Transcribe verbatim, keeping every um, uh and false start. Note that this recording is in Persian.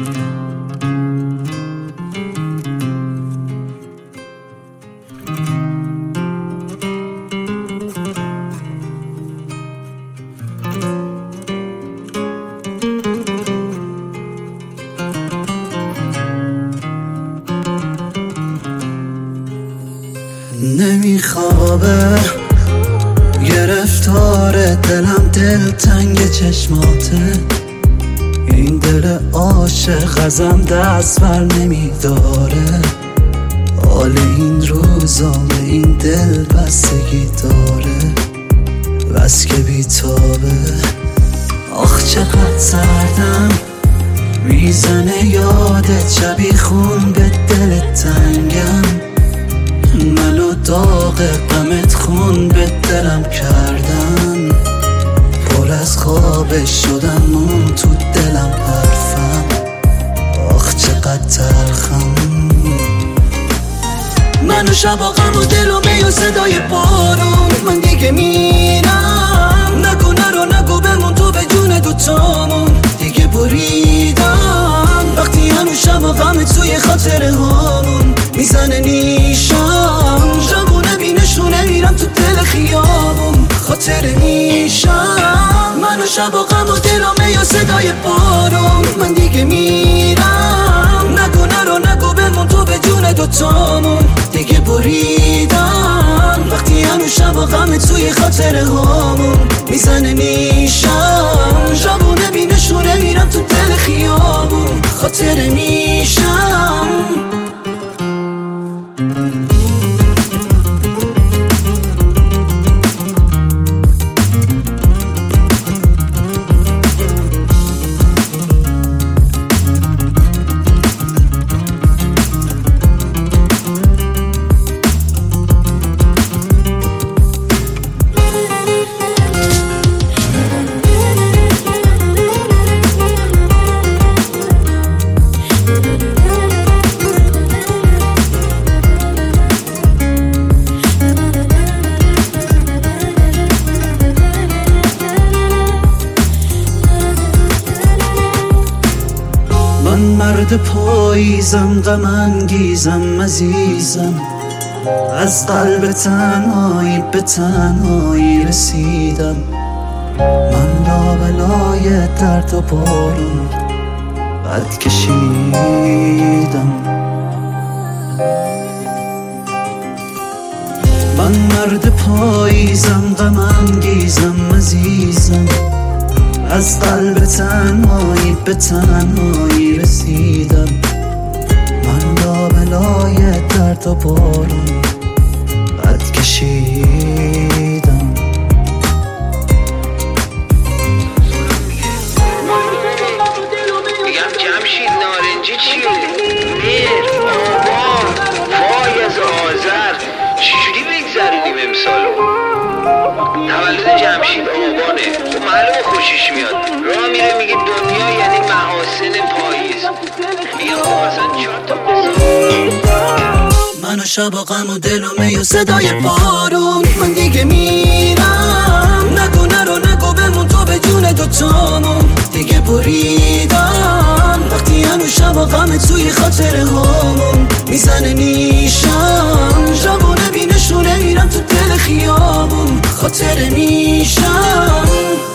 نمیخوابه گرفتار دلم، دل تنگ چشماته، این دل عاشق ازم دست بر نمیداره، حال این روزا به این دل بستگی داره، بس که بیتابه. آخ چقدر سردم میزنه یادت، شبی خون به دل تنگم، منو داغ غمت خون به دلم کردن، پر از خواب شدم مون تو دلم حرفم، آخ چقدر تلخم. منو شبا غم و دل و می و صدای بارون، من دیگه میرم، نگو نرو نگو بمون تو به جون دوتامون، دیگه بریدم وقتی هنو شبا غم توی خاطره هامون میزنه نیشم، جوونه بینشونه میرم تو دل خیابون خاطره میشم. منو شبا غم و دل و می و صدای بارون، من دیگه میرم، نگو نرو نگو بمون تو به جون دوتامون، دیگه بریدم وقتی هنو شبا غم توی خاطره هامون میزنه نیشم، جوونه بینشونه میرم تو دل خیابون خاطره میشم. من مرد پاییزم، غم انگیزم، عزیزم، از قلب تنهایی به تنهایی رسیدم، من لابلای درد و بارون قد کشیدم. من مرد پاییزم، غم انگیزم، عزیزم، از قلب تنهایی به تنهایی رسیدم، من لابلای درد و بارون قد کشیدم. میگم جمشید نارنجی چیه؟ میر، آبان، فایز، آذر، چجوری بگذرونیم امسالو؟ تولد جمشید آبانه، تو معلومه خوشش میاد، راه میره میگه دنیا یعنی محاسن پاییز، میگم خب اصلا چهار تا منو شبا غم و دل و می و صدای بارون، من دیگه میرم، نگو نرو نگو بمون تو به جون دوتامون، دیگه بریدم وقتی هنو شبا غم توی خاطره هامون میزنه نیشم، جوونه بینشونه میرم تو دل خیابون خاطره میشم.